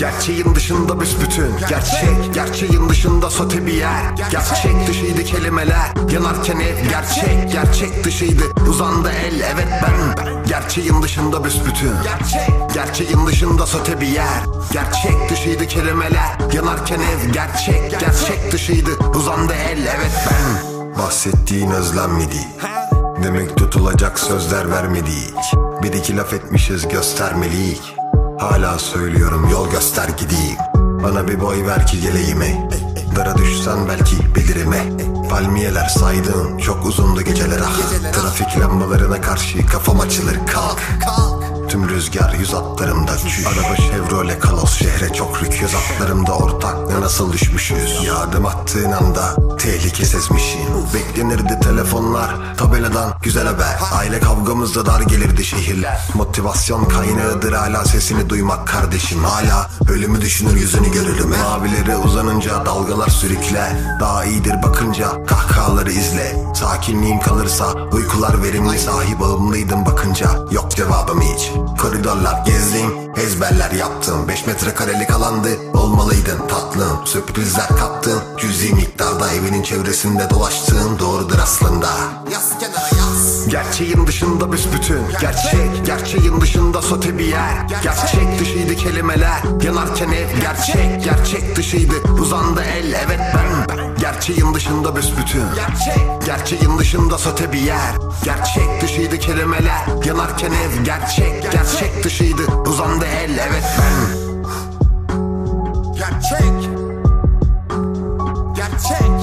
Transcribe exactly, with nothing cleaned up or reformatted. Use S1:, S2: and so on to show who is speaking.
S1: Gerçeğin dışında büsbütün. Gerçek, gerçeğin dışında sote bir yer. Gerçek dışıydı kelimeler, yanarken ev. Gerçek, gerçek dışıydı, uzandı el. Evet ben, gerçeğin dışında büsbütün. Gerçeğin dışında sote bir yer. Gerçek dışıydı kelimeler, yanarken ev. Gerçek, gerçek dışıydı, uzandı el. Evet ben. Bahsettiğin özlenmedi, demek tutulacak sözler vermedik. Bir iki laf etmişiz göstermelik. Hala söylüyorum yol göster gideyim. Bana bir boy ver ki geleyime. Dara düşsen belki belirime. Palmiyeler saydım, çok uzundu geceler ah. Trafik lambalarına karşı kafam açılır kalk. Tüm rüzgar yüz atlarımda çüş. Araba Chevrolet Kalos, şehre çok rük. Yüz atlarımda ortakla nasıl düşmüşüz. Ya adım attığın anda tehlike sezmişim. Beklenirdi telefonlar, tabeladan güzel haber. Aile kavgamızda dar gelirdi şehirler. Motivasyon kaynağıdır hala sesini duymak kardeşim. Hala ölümü düşünür yüzünü görürüm. Mavileri uzanınca dalgalar sürükler. Daha iyidir bakınca kahkahaları izle. Sakinliğin kalırsa uykular verimli. Sahi bağımlıydım bakınca yok cevabım hiç. Koridorlar gezdim, ezberler yaptım. Beş metrekarelik alandı, olmalıydın tatlım. Sürprizler kaptın, cüzi miktarda. Evinin çevresinde dolaştığın doğrudur aslında. Yaz kenara yaz. Gerçeğin dışında büsbütün. Gerçek, gerçeğin dışında sote bir yer. Gerçek dışıydı kelimeler, yanarken ev. Gerçek, gerçek dışıydı, uzandı el. Evet ben, gerçeğin dışında büsbütün. Gerçeğin dışında sote bir yer. Gerçek dışıydı kelimeler, yanarken ev. Gerçek, gerçek dışıydı, uzandı el. Evet ben. Gerçek, gerçek.